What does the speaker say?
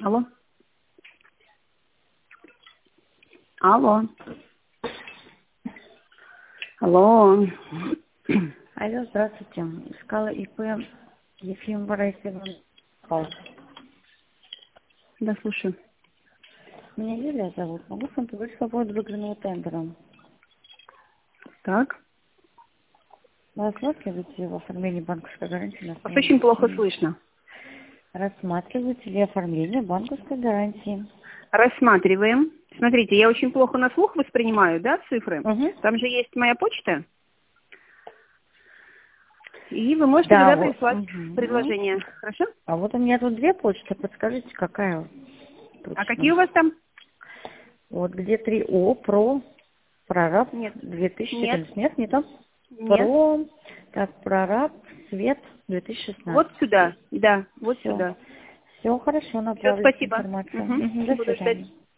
Алло. Алло. Алло. Алло, здравствуйте. Искала ИП Ефимова Ивановна. Да, слушаю. Меня Юлия зовут. Могу с вами поговорить по поводу выигранного тендера? Так. Вы рассматриваете в оформлении банковской гарантии на Вас основе очень плохо обучения? слышно. Рассматриваете ли оформление банковской гарантии? Рассматриваем. Смотрите, я очень плохо на слух воспринимаю, да, цифры. Угу. Там же есть моя почта. И вы можете Да, туда вот. прислать Угу. предложение. Хорошо? А вот у меня тут две почты. Подскажите, какая А какие точно? у вас там? Вот где 3О, про, прораб, Нет. 2014. Нет. Нет, не то? Нет. Про, так, прораб, свет, 2016. Вот сюда. Да, вот Все. сюда. Все хорошо, Все, направлю спасибо. информацию. Угу. Мгм, до Буду ждать. свидания.